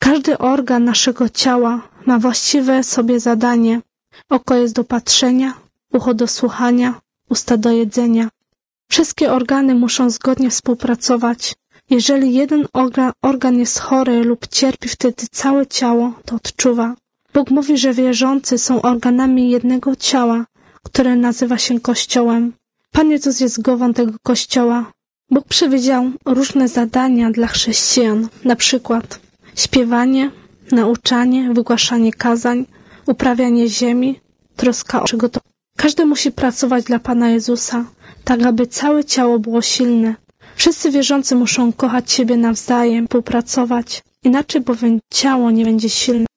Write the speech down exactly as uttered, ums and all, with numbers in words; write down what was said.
Każdy organ naszego ciała ma właściwe sobie zadanie. Oko jest do patrzenia, ucho do słuchania, usta do jedzenia. Wszystkie organy muszą zgodnie współpracować. Jeżeli jeden organ jest chory lub cierpi, wtedy całe ciało to odczuwa. Bóg mówi, że wierzący są organami jednego ciała, które nazywa się Kościołem. Pan Jezus jest głową tego Kościoła. Bóg przewidział różne zadania dla chrześcijan, na przykład śpiewanie, nauczanie, wygłaszanie kazań, uprawianie ziemi, troska o przygotowanie. Każdy musi pracować dla Pana Jezusa, tak aby całe ciało było silne. Wszyscy wierzący muszą kochać siebie nawzajem, współpracować, inaczej bowiem ciało nie będzie silne.